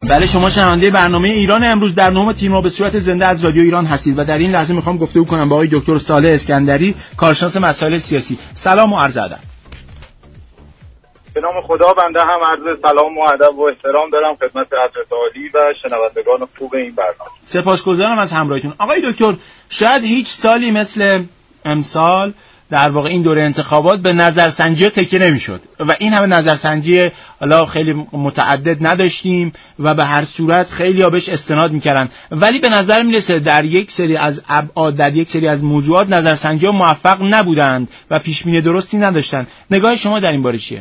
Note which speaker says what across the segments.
Speaker 1: بله، شما شنونده برنامه ایران امروز در نهم تیم‌ها به صورت زنده از رادیو ایران هستید و در این لحظه میخوام گفتگو کنم با آقای دکتر صالح اسکندری، کارشناس مسائل سیاسی. سلام و عرض ادب.
Speaker 2: به نام خدا، بنده هم عرض سلام و ادب و احترام دارم خدمت حضرت عالی و شنوندگان خوب این برنامه.
Speaker 1: سپاسگزارم از همراهیتون. آقای دکتر، شاید هیچ سالی مثل امسال در واقع این دوره انتخابات به نظرسنجی تکیه نمیشد و این همه نظرسنجی حالا خیلی متعدد نداشتیم و به هر صورت خیلی ها بهش استناد میکردن، ولی به نظر میرسه در یک سری از ابعاد، در یک سری از موضوعات نظرسنجی ها موفق نبودند و پیشبینی درستی نداشتند. نگاه شما در این باره چیه؟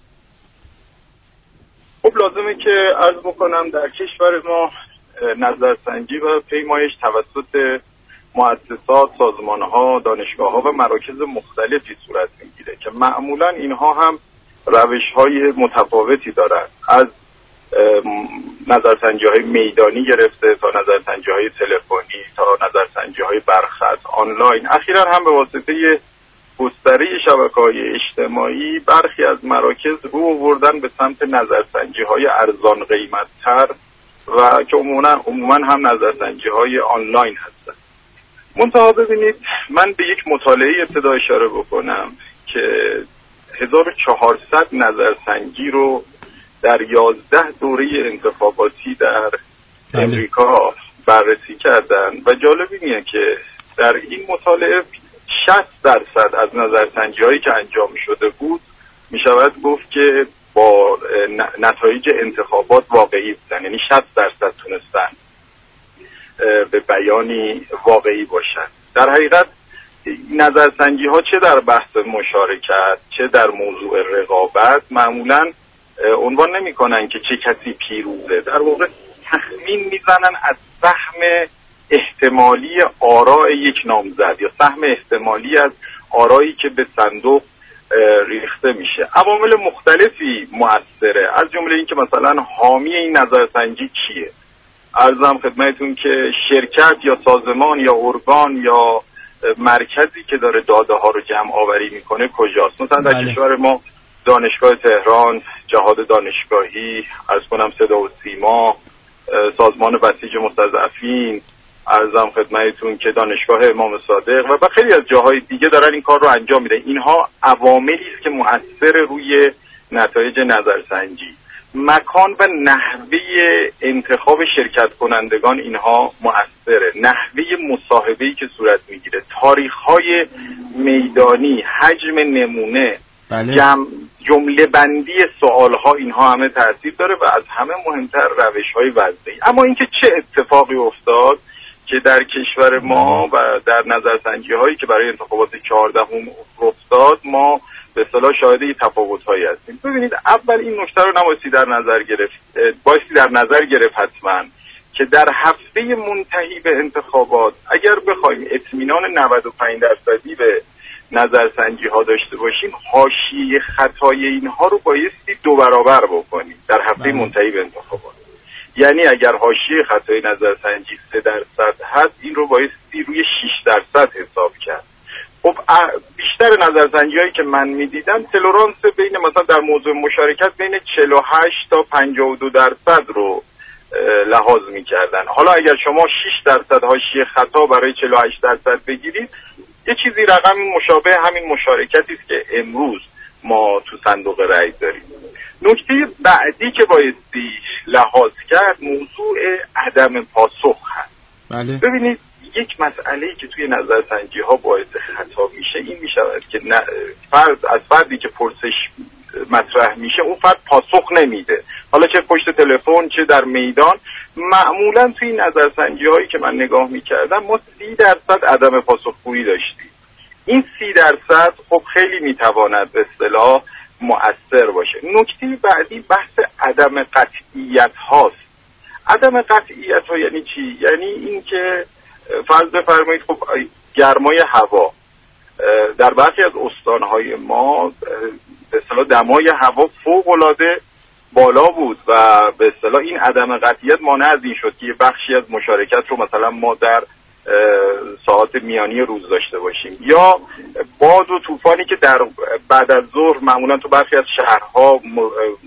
Speaker 2: خب لازمه که عرض بکنم در کشور ما نظرسنجی و پیمایش توسط مؤسسات، سازمان‌ها، دانشگاه‌ها و مراکز مختلفی صورت می‌گیره که معمولاً اینها هم روش‌های متفاوتی دارند، از نظرسنجی‌های میدانی گرفته تا نظرسنجی‌های تلفنی تا نظرسنجی‌های برخط آنلاین. اخیراً هم به واسطه گستره شبکه‌های اجتماعی برخی از مراکز رو آوردن به سمت نظرسنجی‌های ارزان قیمت‌تر و که عموماً هم نظرسنجی‌های آنلاین هستند. منتها ببینید، من به یک مطالعه ابتدا اشاره بکنم که 1400 نظرسنجی رو در 11 دوره انتخاباتی در امریکا بررسی کردن و جالب اینه که در این مطالعه 60% از نظرسنجی هایی که انجام شده بود می شود گفت که با نتایج انتخابات واقعی بودن، یعنی 60% تونستن به بیانی واقعی باشن. در حقیقت نظرسنجی ها چه در بحث مشارکت چه در موضوع رقابت معمولا عنوان نمی کنن که چه کسی پیروزه، در واقع تخمین میزنن از سهم احتمالی آراء یک نامزد یا سهم احتمالی از آرایی که به صندوق ریخته میشه. عوامل مختلفی مؤثره، از جمله این که مثلا حامی این نظرسنجی کیه. عرضم خدمتتون که شرکت یا سازمان یا ارگان یا مرکزی که داره داده ها رو جمع آوری میکنه کجاست. مثلا در کشور ما دانشگاه تهران، جهاد دانشگاهی، عرض کنم صدا و سیما، سازمان بسیج مستضعفین، عرضم خدمتتون که دانشگاه امام صادق و خیلی از جاهای دیگه دارن این کار رو انجام میدن. اینها عواملی است که مؤثر روی نتایج نظرسنجی. مکان و نحوه انتخاب شرکت کنندگان اینها مؤثره، نحوه مصاحبه‌ای که صورت میگیره، تاریخ‌های میدانی، حجم نمونه، جمله بندی سوال‌ها، اینها همه تاثیر داره و از همه مهمتر روش‌های وضعی. اما اینکه چه اتفاقی افتاد که در کشور ما و در نظرسنجی‌هایی که برای انتخابات 14 افتاد ما به اصطلاح شاهد تفاوت‌هایی هستیم. ببینید، اول این نکته رو نبایستی در نظر گرفت حتما که در هفته منتهی به انتخابات اگر بخوایم اطمینان 95% به نظرسنجی‌ها داشته باشیم، حاشیه خطای اینها رو بایستی 2 برابر بکنیم در هفته منتهی به انتخابات. یعنی اگر حاشیه خطای نظرسنجی 3% هست، این رو بایستی روی 6% حساب کرد. خب بیشتر نظرسنجی هایی که من میدیدم تلرانس بین مثلا در موضوع مشارکت بین 48 تا 52% رو لحاظ میکردن. حالا اگر شما 6% حاشیه خطا برای 48% بگیرید، یه چیزی رقم مشابه همین مشارکتی است که امروز ما تو صندوق رأی داریم. نکته بعدی که بایستی لحاظ کرد موضوع عدم پاسخ هست. ببینید، یک مسئله‌ای که توی نظرسنجی ها باعث خطا میشه این میشود که فردی که پرسش مطرح میشه اون فرد پاسخ نمیده، حالا چه پشت تلفن چه در میدان. معمولا توی نظرسنجی هایی که من نگاه میکردم ما 30% عدم پاسخگویی داشتیم. این 30% خب خیلی میتواند به اصطلاح مؤثر باشه. نکته بعدی بحث عدم قطعیت هاست. عدم قطعیت ها یعنی چی؟ یعنی این که فرض بفرمایید خب گرمای هوا در برخی از استانهای ما به اصطلاح دمای هوا فوق‌العاده بالا بود و به اصطلاح این عدم قطعیت مانع از این شد که یه بخشی از مشارکت رو مثلا ما در ساعات میانی روز داشته باشیم، یا باد و طوفانی که در بعد از ظهر معمولا تو برخی از شهرها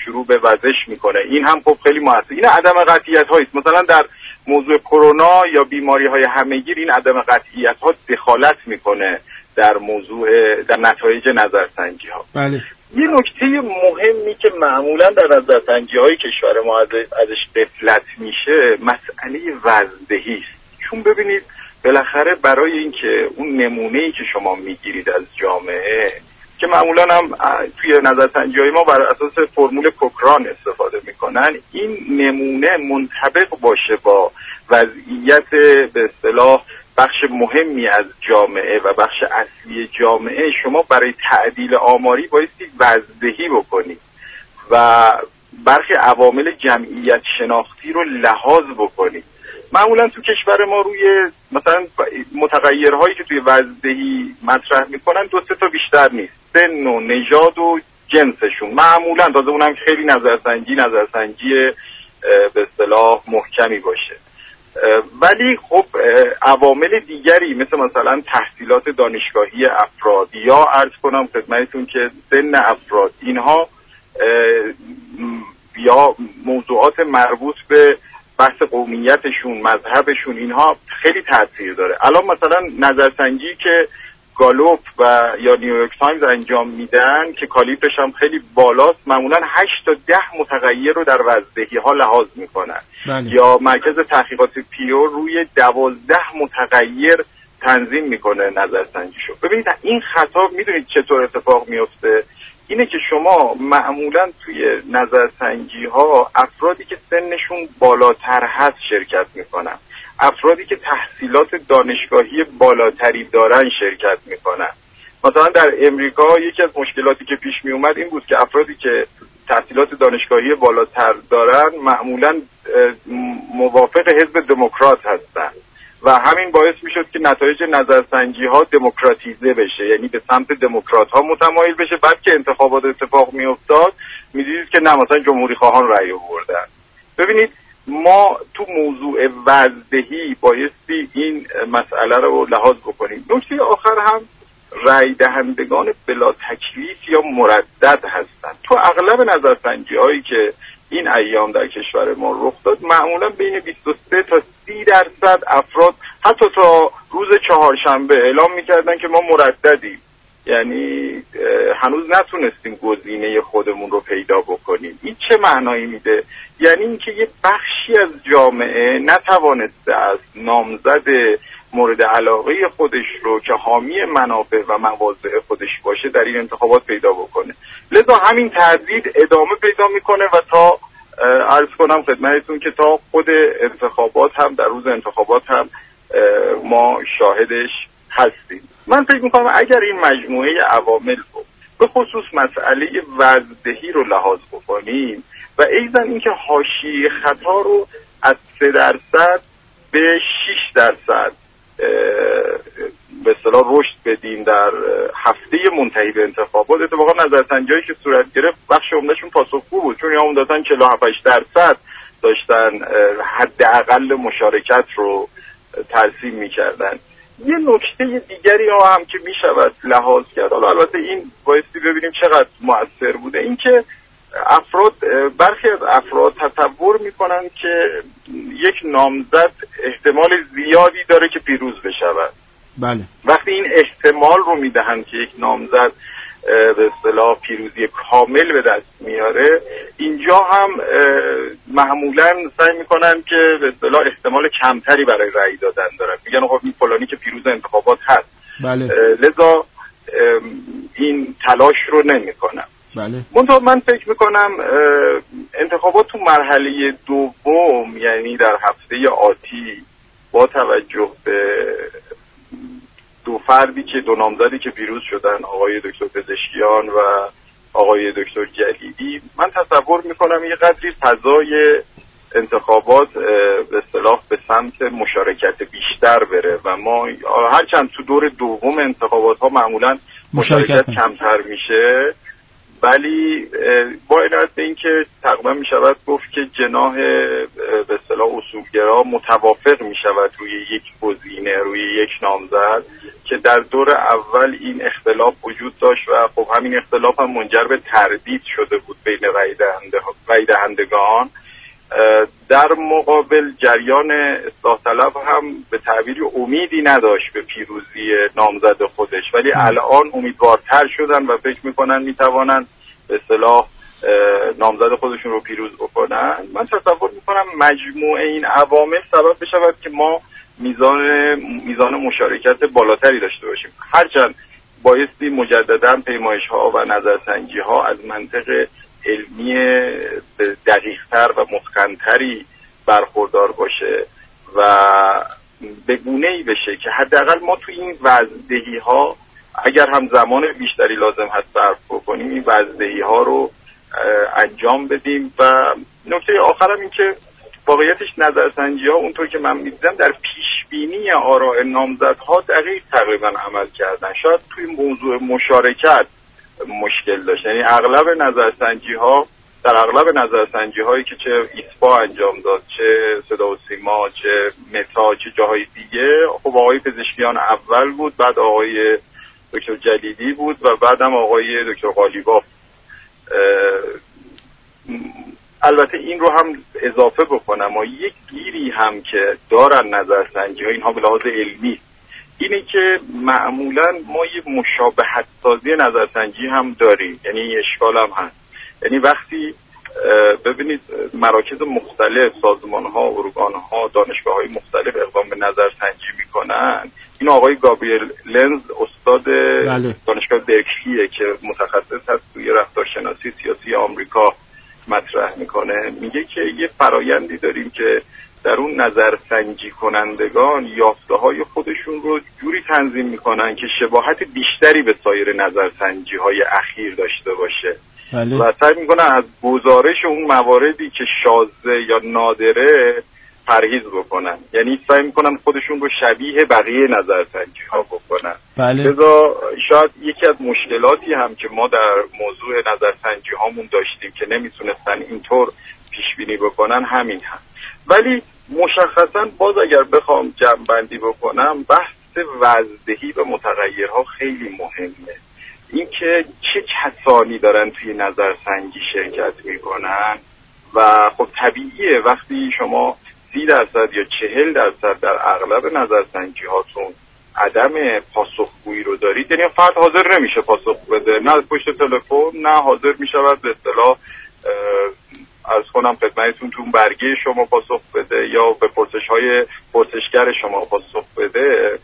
Speaker 2: شروع به وزش میکنه. این هم خب خیلی مؤثر. این عدم قطعیت هاییست. مثلا در موضوع کرونا یا بیماری های همهگیر این عدم قطعیت ها دخالت میکنه در نتایج نظرسنجی ها.
Speaker 1: بله.
Speaker 2: یه نکته مهمی که معمولا در نظرسنجی های کشور ما ازش غفلت میشه مسئله وزندهی است. چون ببینید بالاخره برای اینکه اون نمونه‌ای که شما میگیرید از جامعه که معمولا هم توی نظرسنجی های ما بر اساس فرمول کوکران استفاده میکنن، این نمونه منطبق باشه با وضعیت به اصطلاح بخش مهمی از جامعه و بخش اصلی جامعه، شما برای تعدیل آماری بایستی وزندهی بکنید و برخی عوامل جمعیت شناختی رو لحاظ بکنید. معمولا تو کشور ما روی مثلا متغیرهایی که توی وزندهی مطرح میکنن 2-3 تا بیشتر نیست، سن و نژاد و جنسشون. معمولا تازه اونم خیلی نظرسنجی به اصطلاح محکمی باشه. ولی خب عوامل دیگری مثلا تحصیلات دانشگاهی افراد یا عرض کنم خدمتتون که سن افراد، اینها یا موضوعات مربوط به بحث قومیتشون، مذهبشون، اینها خیلی تاثیر داره. الان مثلا نظرسنجی که گالوپ و یا نیویورک تایمز انجام میدن که کالیبرش هم خیلی بالاست، معمولا 8 تا 10 متغیر رو در وزندهی ها لحاظ میکنن.
Speaker 1: بله.
Speaker 2: یا مرکز تحقیقات پیو روی 12 متغیر تنظیم میکنه نظرسنجیشو. ببینید این خطا میدونید چطور اتفاق میفته؟ اینه که شما معمولا توی نظرسنجی ها افرادی که سنشون بالاتر هست شرکت میکنن، افرادی که تحصیلات دانشگاهی بالاتری دارن شرکت میکنن. مثلا در امریکا یکی از مشکلاتی که پیش می اومد این بود که افرادی که تحصیلات دانشگاهی بالاتر دارن معمولا موافق حزب دموکرات هستن و همین باعث میشد که نتایج نظرسنجی ها دموکراتیزه بشه، یعنی به سمت دموکرات ها متمایل بشه. بعد که انتخابات اتفاق میافتاد میدیدید که نه، مثلا جمهوری خواهان رأی آوردن. ببینید ما تو موضوع وزندهی بایستی این مسئله رو لحاظ بکنیم. نکته آخر هم رأی دهندگان بلا تکلیف یا مردد هستن. تو اغلب نظرسنجی هایی که این ایام در کشور ما رخ داد معمولا بین 23 تا 30% افراد حتی تا روز چهارشنبه اعلام میکردن که ما مرددیم، یعنی هنوز نتونستیم گزینه خودمون رو پیدا بکنیم. این چه معنایی میده؟ یعنی اینکه یه بخشی از جامعه نتوانسته از نامزد مورد علاقه خودش رو که حامی منافع و مواضع خودش باشه در این انتخابات پیدا بکنه. لذا همین تردید ادامه پیدا میکنه و تا عرض کنم خدمتتون که تا خود انتخابات هم، در روز انتخابات هم ما شاهدش هستیم. من فکر میکنم اگر این مجموعه عوامل رو به خصوص مسئله وزندهی رو لحاظ بکنیم و ایضا اینکه حاشیه خطا رو از 3% به 6% به اصطلاح رشد بدیم در هفته منتهی به انتخابات، اتفاقا نظرسنجی‌هایی که صورت گرفت بخش عمدهشون پاسخگو بود، چون یا عمدتاً 47% داشتن حداقل مشارکت رو ترسیم می‌کردن. یه نکته دیگری هم که میشود لحاظ کرد، حالا البته این بایستی ببینیم چقدر مؤثر بوده، این که برخی از افراد تصور میکنن که یک نامزد احتمال زیادی داره که پیروز بشود.
Speaker 1: بله.
Speaker 2: وقتی این احتمال رو میدهن که یک نامزد به اصطلاح پیروزی کامل به دست میاره، اینجا هم معمولا سعی میکنن که به اصطلاح احتمال کمتری برای رأی دادن دارن، میگن خب این فلانی که پیروز انتخابات هست.
Speaker 1: بله.
Speaker 2: لذا این تلاش رو نمیکنن.
Speaker 1: بله.
Speaker 2: من فکر میکنم انتخابات تو مرحله دوم، یعنی در هفته آتی، با توجه به دو نامزدی که پیروز شدن، آقای دکتر پزشکیان و آقای دکتر جلیلی، من تصور میکنم یه قدری فضای انتخابات به اصطلاح به سمت مشارکت بیشتر بره و ما هرچند تو دور دوم انتخابات ها معمولا مشارکت کمتر میشه، ولی با عنایت به این که تقریبا می شود گفت که جناح به اصطلاح اصولگرا متوافق می شود روی یک گزینه، روی یک نامزد، که در دور اول این اختلاف وجود داشت و خب همین اختلاف هم منجر به تردید شده بود بین رای دهندگان. در مقابل جریان اصلاح طلب هم به تعبیری امیدی نداشت به پیروزی نامزد خودش، ولی الان امیدوارتر شدن و فکر میکنن میتوانن به اصطلاح نامزد خودشون رو پیروز بکنن. من تصور میکنم مجموع این عوامل سبب بشود که ما میزان مشارکت بالاتری داشته باشیم، هرچند بایستی مجددا پیمایش ها و نظرسنجی ها از منطق علمی دقیق‌تر و متقن‌تری برخوردار باشه و به گونه‌ای بشه که حداقل ما تو این وزدهی ها اگر هم زمان بیشتری لازم هست صرف بکنیم این وزدهی ها رو انجام بدیم. و نکته آخرم این که واقعیتش نظرسنجی ها اونطور که من می‌دیدم در پیشبینی آراء نامزدها دقیق تقریبا عمل کردن. شاید توی موضوع مشارکت مشکل داشت، یعنی اغلب نظرسنجی هایی که چه ایسپا انجام داد، چه صدا و سیما، چه متا، چه جاهای دیگه، خب آقای پزشکیان اول بود، بعد آقای دکتر جلیلی بود و بعدم آقای دکتر قالیباف. البته این رو هم اضافه بکنم و یک گیری هم که دارن نظرسنجی ها، اینها به لحاظ علمی، اینه که معمولا ما یه مشابهت سازی نظرسنجی هم داریم، یعنی اشکال هم هست. یعنی وقتی ببینید مراکز مختلف، سازمان ها، ارگان ها، دانشگاه های مختلف اقدام به نظرسنجی میکنن، این آقای گابریل لنز استاد دانشگاه برکلیه که متخصص هست توی رفتارشناسی سیاسی آمریکا مطرح میکنه، میگه که یه فرایندی داریم که در اون نظرسنجی کنندگان یافته های خودشون رو جوری تنظیم میکنن که شباهت بیشتری به سایر نظرسنجی های اخیر داشته باشه و سعی میکنن از گزارش اون مواردی که شاذه یا نادره پرهیز بکنن، یعنی سعی میکنن خودشون رو شبیه بقیه نظرسنجی ها بکنن. لذا شاید یکی از مشکلاتی هم که ما در موضوع نظرسنجی هامون داشتیم که نمیتونستن اینطور پیش بینی بکنن همین هست. ولی مشخصا باز اگر بخوام جمع‌بندی بکنم، بحث وزدهی و متغیرها خیلی مهمه. اینکه چه کسانی دارن توی نظرسنجی شرکت میکنن و خب طبیعیه وقتی شما 30% یا 40% در اغلب نظرسنجی هاتون عدم پاسخگویی رو دارید، یعنی فرد حاضر نمیشه پاسخ بده، نه پشت تلفن، نه حاضر میشود به اصطلاح از کنم خدمتتون تو برگه شما پاسخ بده یا به پرسش‌های پرسشگر شما پاسخ بده.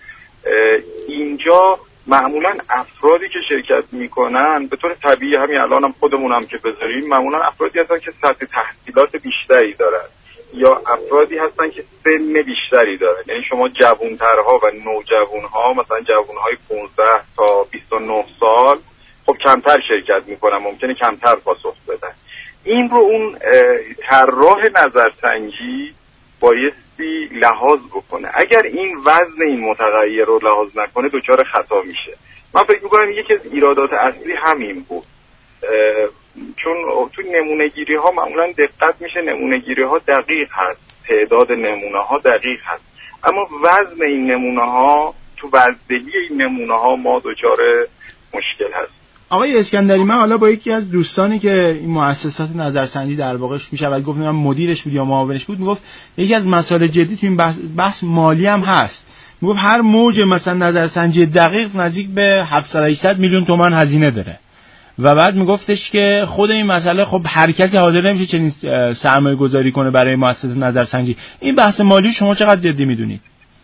Speaker 2: اینجا معمولا افرادی که شرکت میکنن به طور طبیعی، همین الان هم خودمونم که بذاریم، معمولا افرادی هستن که سطح تحصیلات بیشتری دارن یا افرادی هستن که سن بیشتری دارن. یعنی شما جوانترها و نوجوانها، مثلا جوانهای 15 تا 29 سال خب کمتر شرکت میکنن، ممکنه کمتر پاسخ بدن. این رو اون طراح نظرسنجی بایستی لحاظ بکنه. اگر این وزن این متغیر رو لحاظ نکنه دچار خطا میشه. من فکر میکنم یکی از ایرادات اصلی همین بود، چون تو نمونه گیری ها معمولا دقت میشه، نمونه گیری ها دقیق هست، تعداد نمونه ها دقیق هست، اما وزن این نمونه ها، تو وزندگی این نمونه ها ما دچار مشکل هست.
Speaker 1: آقای اسکندری، من حالا با یکی از دوستانی که این مؤسسات نظرسنجی در واقعش میشود گفت، من مدیرش بود یا معاونش بود، میگفت یکی از مسائل جدی تو این بحث مالی هم هست. میگفت هر موج مثلا نظرسنجی دقیق نزدیک به 700 میلیون تومان هزینه داره و بعد میگفتش که خود این مسئله خب هر کسی حاضر نمیشه چنین سرمایه گذاری کنه برای مؤسسات نظرسنجی. این بحث مالی شما چقدر جدی میدونید؟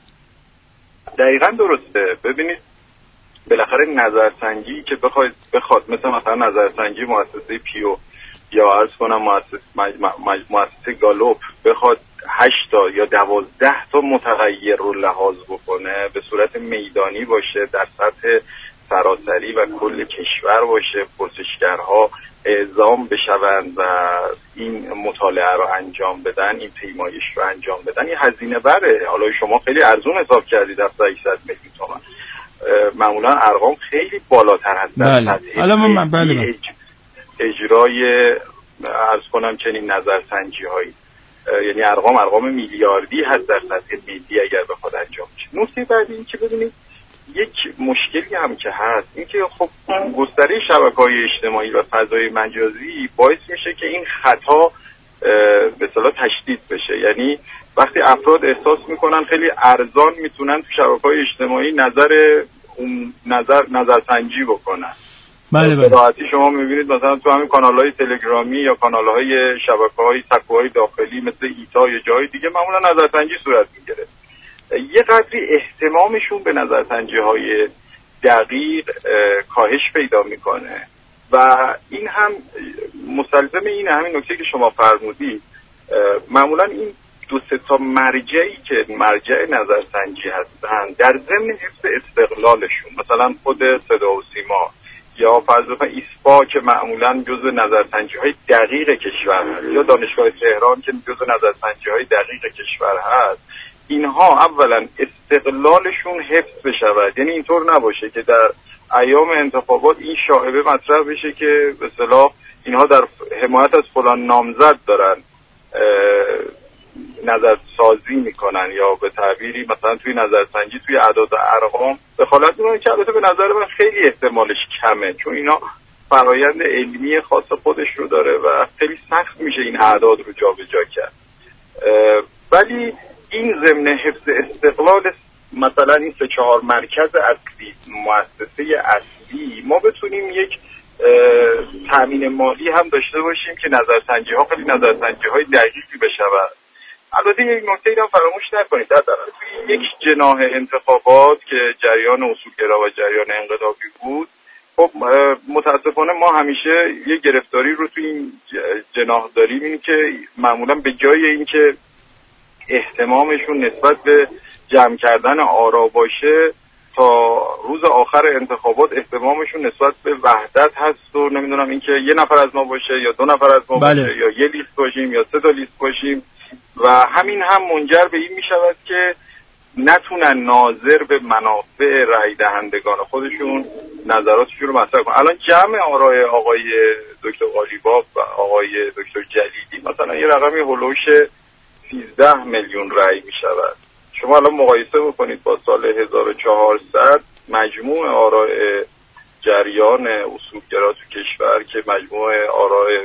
Speaker 2: دقیقاً درسته. ببینید بالاخره نظرسنجی که بخواد مثلا نظرسنجی مؤسسه پیو یا عرض کنم مؤسسه گالوپ بخواد 8 تا یا 12 تا متغیر رو لحاظ بکنه، به صورت میدانی باشه، در سطح سراسری و کل کشور باشه، پرسشگرها اعزام بشوند و این مطالعه رو انجام بدن، این پیمایش رو انجام بدن، این هزینه بره. حالا شما خیلی ارزون حساب کردید 700 میلیون تومان، معمولا ارقام خیلی بالاتر هست در سطح اجرای عرض کنم چنین نظرسنجی هایی، یعنی ارقام میلیاردی هست در سطح ملی اگر بخواد انجام بشه. نکته بعدی این که ببینید یک مشکلی هم که هست این که خب گستره شبکه‌های اجتماعی و فضای مجازی باعث میشه که این خطا به اصطلاح تشدید بشه. یعنی وقتی افراد احساس میکنن خیلی ارزان میتونن تو شبکه‌های اجتماعی نظرسنجی بکنن.
Speaker 1: بله.
Speaker 2: راحتی شما میبینید مثلا تو همین کانال‌های تلگرامی یا کانال‌های شبکه‌های سکوهای داخلی مثل ایتا یا جای دیگه معمولا نظرسنجی صورت میگیره. یه قدری اهتمامشون به نظرسنجی‌های دقیق کاهش پیدا میکنه و این هم مستلزم این همین نکته که شما فرمودید. معمولا این دو سه تا مرجعی که مرجع نظرسنجی هستن در ضمن حفظ استقلالشون، مثلا خود صدا و سیما یا فرض بفرمایید ایسپا که معمولا جزء نظرسنجی‌های دقیق کشور هست یا دانشگاه تهران که جزء نظرسنجی‌های دقیق کشور هست، اینها اولا استقلالشون حفظ بشود. یعنی اینطور نباشه که در ایام انتخابات این شایعه مطرح بشه که به اصطلاح اینها در حمایت از فلان نامزد دارن نظرسازی میکنن یا به تعبیری مثلا توی نظرسنجی توی اعداد و ارقام دخالت میکنن که البته به نظر من خیلی احتمالش کمه، چون اینا فرایند علمی خاص خودش رو داره و خیلی سخت میشه این اعداد رو جابجا کرد. ولی این ضمن حفظ استقلال مثلا این 3-4 مرکز اصلی، مؤسسه اصلی، ما بتونیم یک تامین مالی هم داشته باشیم که نظرسنجی ها خیلی نظرسنجی های دقیقی بشود. البته یک نکته رو فراموش نکنید، در توی یک جناح انتخابات که جریان اصولگرا و جریان انقلابی بود، خب متاسفانه ما همیشه یه گرفتاری رو توی این جناح داریم، این که معمولا به جای اینکه احتمامشون نسبت به جمع کردن آرا باشه، تا روز آخر انتخابات احتمامشون نسبت به وحدت هست و نمیدونم اینکه یه نفر از ما باشه یا 2 نفر از ما باشه یا یه لیست باشیم یا 3 تا لیست باشیم و همین هم منجر به این میشود که نتونن ناظر به منافع رای دهندگان خودشون نظراتشون رو مطرح کنن. الان جمع آرای آقای دکتر قالیباف و آقای دکتر جلیلی مثلا یه رقمی هولوش 13 میلیون رای میشود. شما الان مقایسه بکنید با سال 1400 مجموع آرای جریان اصولگرا تو کشور که مجموع آرای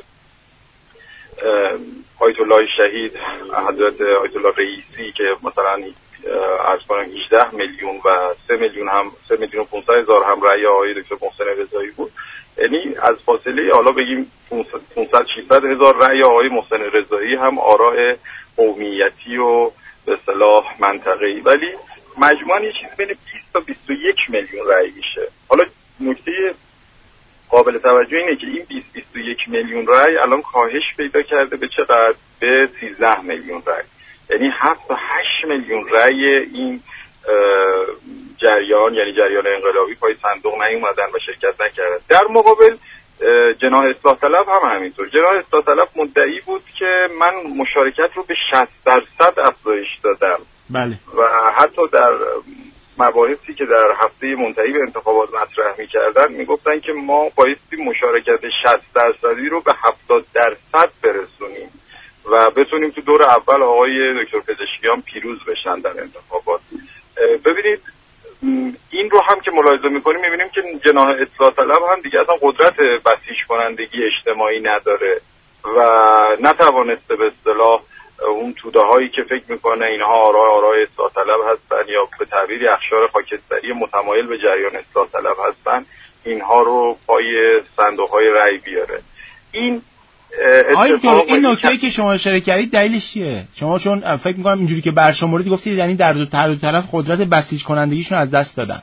Speaker 2: آیت الله شهید حضرت آیت الله رئیسی که مثلا عرض کنم 18 میلیون و 3 میلیون هم 3 میلیون و 500 هزار هم رأی آقای دکتر محسن رضایی بود. یعنی از فاصله حالا بگیم 500 600 هزار رأی آقای محسن رضایی هم آراء قومیتی و به اصطلاح منطقه‌ای، ولی مجموعاً یه چیز بین 20 تا 21 میلیون رأی میشه. حالا نکته قابل توجه اینه که این 20-21 میلیون رأی الان کاهش پیدا کرده به چقدر؟ به 13 میلیون رأی. یعنی 7 تا 8 میلیون رأی این جریان، یعنی جریان انقلابی، پای صندوق نیومدن و شرکت نکردن. در مقابل جناح اصلاح طلب هم همینطور. جناح اصلاح طلب مدعی بود که من مشارکت رو به 60% افزایش دادم.
Speaker 1: بله.
Speaker 2: و حتی در مباحثی که در هفته منتهی به انتخابات مطرح می‌کردن میگفتن که ما بایستی مشارکت 60% رو به 70% برسونیم و بتونیم تو دور اول آقای دکتر پزشکیان پیروز بشن در انتخابات. ببینید این رو هم که ملاحظه میکنیم میبینیم که جناح اصلاح طلب هم دیگه اصلا قدرت بسیج کنندگی اجتماعی نداره و نتوانسته به اصطلاح اون توده هایی که فکر میکنه اینها آرای اصلاح طلب هستن یا به تعبیر اخشار خاکستری متمایل به جریان اصلاح طلب هستن، اینها رو پای صندوق های رأی بیاره. این
Speaker 1: این نکته‌ای که شما اشاره کردید دلیلش چیه؟ شما چون فکر می‌کنم اینجوری که برشمردید گفتید یعنی در دو طرف قدرت بسیج کنندگیشون از دست دادن.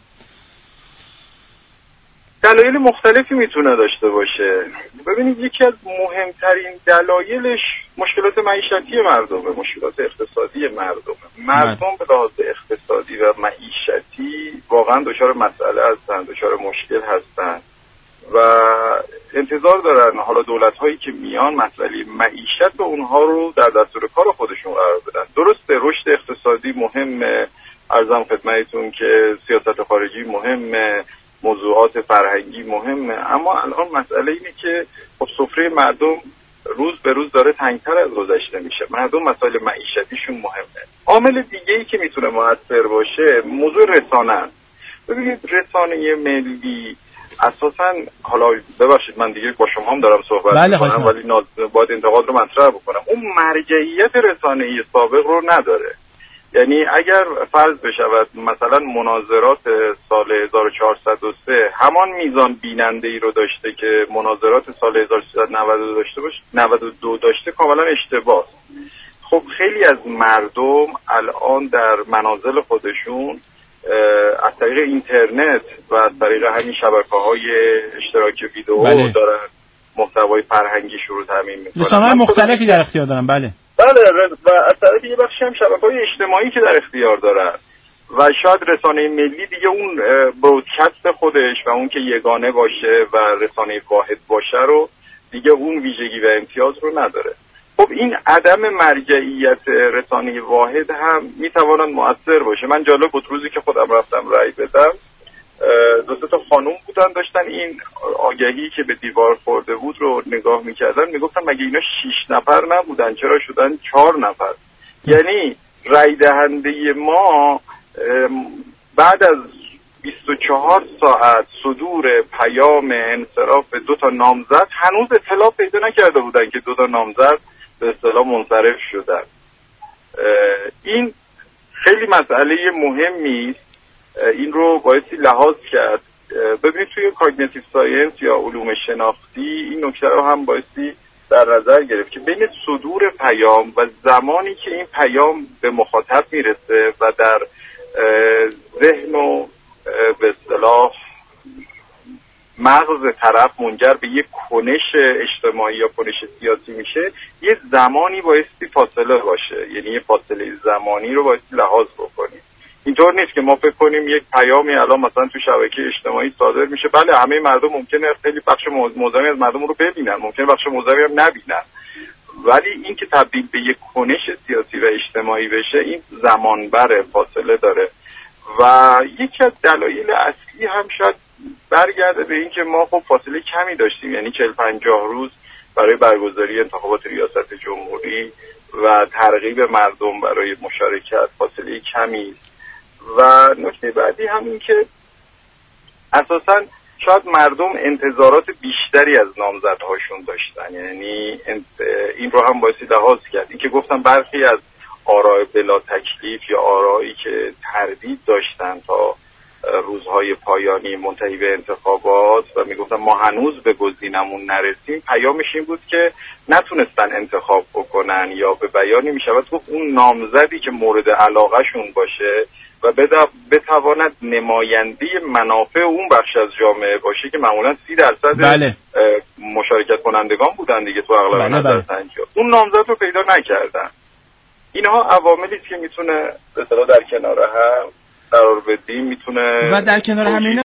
Speaker 2: دلایل مختلفی میتونه داشته باشه. ببینید یکی از مهمترین دلایلش مشکلات معیشتی مردمه، مشکلات اقتصادی مردم به لحاظ اقتصادی و معیشتی واقعا دچار مسئله هستن، دچار مشکل هستن و انتظار دارن حالا دولت‌هایی که میان مسئله معیشت اونها رو در دستور کار خودشون قرار بدن. درسته رشد اقتصادی مهمه، عرضم خدمتتون که سیاست خارجی مهمه، موضوعات فرهنگی مهمه، اما الان مسئله اینه که خب سفره مردم روز به روز داره تنگتر از گذشته میشه. مردم مسائل معیشتیشون مهمه. عامل دیگه‌ای که میتونه مؤثر باشه موضوع رسانه است. ببینید رسانه ملی اساساً، حالا ببخشید من دیگه با شما هم دارم صحبت میکنم ولی باید انتقاد رو مطرح بکنم، اون مرجعیت رسانه‌ای سابق رو نداره. یعنی اگر فرض بشود مثلا مناظرات سال 1403 همان میزان بیننده‌ای رو داشته که مناظرات سال 1392 داشته، کاملا اشتباه. خب خیلی از مردم الان در منازل خودشون از طریق اینترنت و از طریق همین شبکه‌های اشتراک ویدئو دارن محتوای فرهنگی شروع تامین میکنن.
Speaker 1: رسانه‌های مختلفی در اختیار دارن. بله
Speaker 2: و از طرف یه بخشی هم شبکه‌های اجتماعی که در اختیار دارن و شاید رسانه ملی دیگه اون برودکست خودش و اون که یگانه باشه و رسانه واحد باشه رو دیگه اون ویژگی و امتیاز رو نداره. خب این عدم مرجعیت رسانه واحد هم میتواند مؤثر باشه. من جالب بود روزی که خودم رفتم رأی بدم، دو تا خانوم بودن داشتن این آگهی که به دیوار خورده بود رو نگاه میکردن، میگفتن مگه اینا 6 نفر نبودن چرا شدن 4 نفر؟ یعنی رأی دهنده ما بعد از 24 ساعت صدور پیام انصراف 2 نامزد هنوز اطلاع پیدا نکرده بودن که 2 نامزد به اصطلاح منصرف شدن. این خیلی مسئله مهمی است، این رو بایستی لحاظ کرد. ببینید توی کاگنیتیو ساینس یا علوم شناختی این نکته رو هم بایستی در نظر گرفت که بین صدور پیام و زمانی که این پیام به مخاطب میرسه و در ذهن و به اصطلاح مغز طرف منجر به یک کنش اجتماعی یا کنش سیاسی میشه، یه زمانی بایستی فاصله باشه، یعنی یه فاصله زمانی رو بایستی لحاظ بکنیم. اینطور نیست که ما فکر کنیم یک پیامی الان مثلا تو شبکه اجتماعی صادر میشه، بله همه مردم ممکنه خیلی بخش معظمی از مردم رو ببینن، ممکنه بخش معظمی هم نبینن، ولی این که تبدیل به یک کنش سیاسی و اجتماعی بشه این زمان بره، فاصله داره. و یکی از دلایل اصلی هم شاید برگرده به این که ما خب فاصله کمی داشتیم، یعنی 40-50 روز برای برگزاری انتخابات ریاست جمهوری و ترغیب مردم برای مشارکت، فاصله کمی. و نکته بعدی هم این که اساساً شاید مردم انتظارات بیشتری از نامزدهاشون داشتن، یعنی این رو هم بایستی لحاظ کرد. این که گفتم برخی از آراء بلا تکلیف یا آرایی که تردید داشتن تا روزهای پایانی منتهی به انتخابات و میگفتن ما هنوز به گزینمون نرسیم، پیامش این بود که نتونستن انتخاب بکنن، یا به بیانی میشود گفت اون نامزدی که مورد علاقه شون باشه و بتواند نماینده منافع اون بخش از جامعه باشه که معمولا 30%
Speaker 1: بله.
Speaker 2: مشارکت کنندگان بودن دیگه تو اغلب نظرسنجی‌ها، اون نامزد رو پیدا نکردن. اینها عواملی که میتونه به اصطلاح در کنار هم قرار بدیم، میتونه
Speaker 1: و در کنار همین